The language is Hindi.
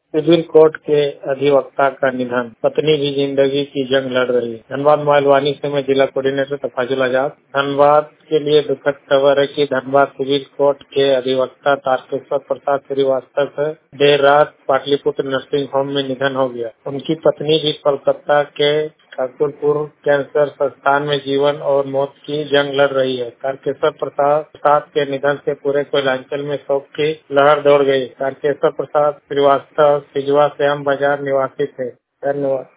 सिविल कोर्ट के अधिवक्ता का निधन, पत्नी भी जिंदगी की जंग लड़ रही। धनबाद मोबाइलवानी से मैं जिला कोऑर्डिनेटर तफाजुल आजाद। धनबाद के लिए दुखद खबर है कि धनबाद सिविल कोर्ट के अधिवक्ता तारकेश्वर प्रसाद श्रीवास्तव का देर रात पाटलिपुत्र नर्सिंग होम में निधन हो गया। उनकी पत्नी भी कोलकाता के ठाकुरपुर कैंसर संस्थान में जीवन और मौत की जंग लड़ रही है। तारकेश्वर प्रसाद के निधन से पूरे कोयलांचल में शोक की लहर दौड़ गई। तारकेश्वर प्रसाद श्रीवास्तव सिजवा श्याम बाजार निवासी थे। धन्यवाद।